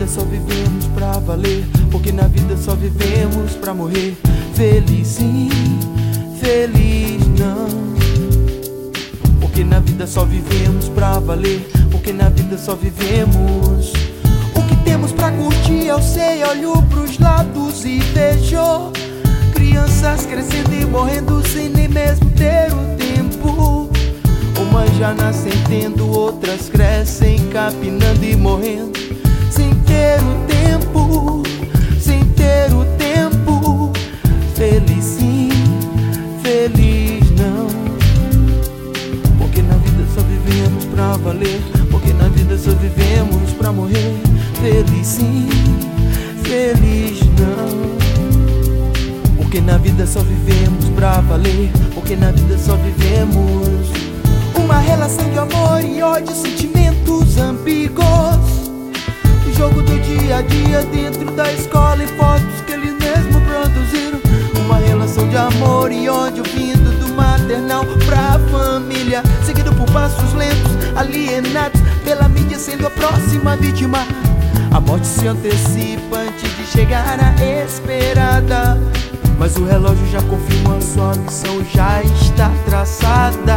vida só vivemos pra valer, porque na vida só vivemos pra morrer. Feliz sim, feliz não, porque na vida só vivemos pra valer, porque na vida só vivemos. O que temos pra curtir eu sei, olho pros lados e vejo crianças crescendo e morrendo sem nem mesmo ter o tempo. Umas já nascem tendo, outras crescem capinando e morrendo sem ter o tempo, sem ter o tempo. Feliz sim, feliz não, porque na vida só vivemos pra valer, porque na vida só vivemos pra morrer. Feliz sim, feliz não, porque na vida só vivemos pra valer, porque na vida só vivemos. Uma relação de amor e ódio, sentimentos ambíguos, o jogo do dia a dia dentro da escola e fotos que eles mesmos produziram. Uma relação de amor e ódio vindo do maternal pra família, seguido por passos lentos, alienados pela mídia, sendo a próxima vítima. A morte se antecipa antes de chegar à esperada, mas o relógio já confirma, a sua missão já está traçada.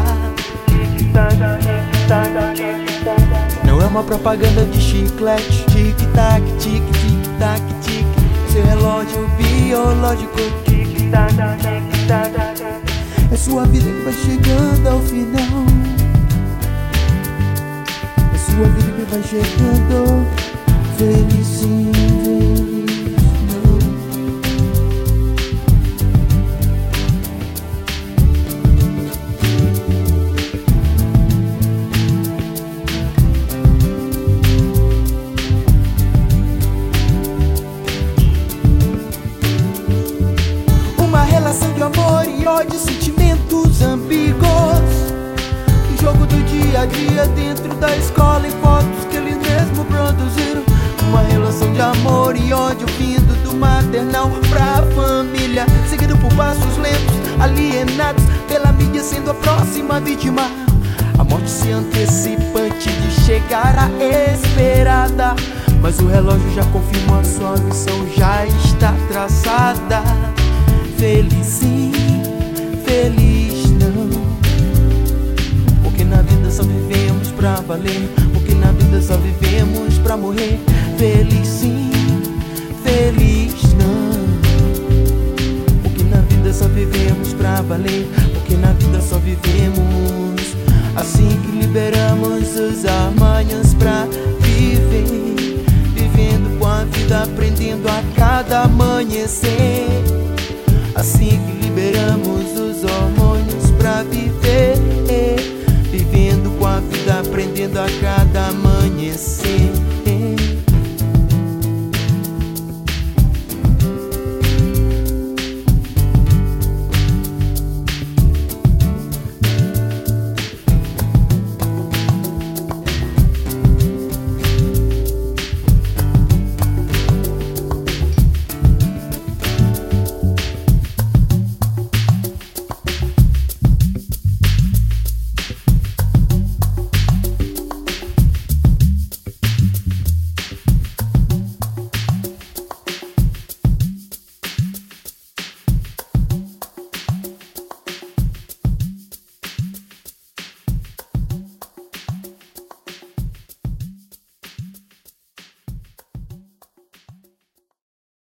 Não é uma propaganda de chiclete, tic-tac, tic-tic-tac, tic. Seu relógio biológico, tic-tac, tic-tac. É sua vida que vai chegando ao final, é sua vida que vai chegando. Feliz sim, feliz não. Uma relação de amor e ódio, sentimentos ambíguos, o jogo do dia a dia dentro da escola e fotos que eles mesmos produziram. Uma relação de amor e ódio vindo do maternal pra família, seguido por passos lentos, alienados pela mídia, sendo a próxima vítima. A morte se antecipa antes de chegar à esperada, mas o relógio já confirma, a sua missão já está traçada. Feliz sim, feliz não, porque na vida só vivemos pra valer, porque na vida só vivemos pra morrer. Feliz sim, feliz não, porque na vida só vivemos pra valer, porque na vida só vivemos. Assim que liberamos os armários pra viver, vivendo com a vida, aprendendo a cada amanhecer. Assim que liberamos os hormônios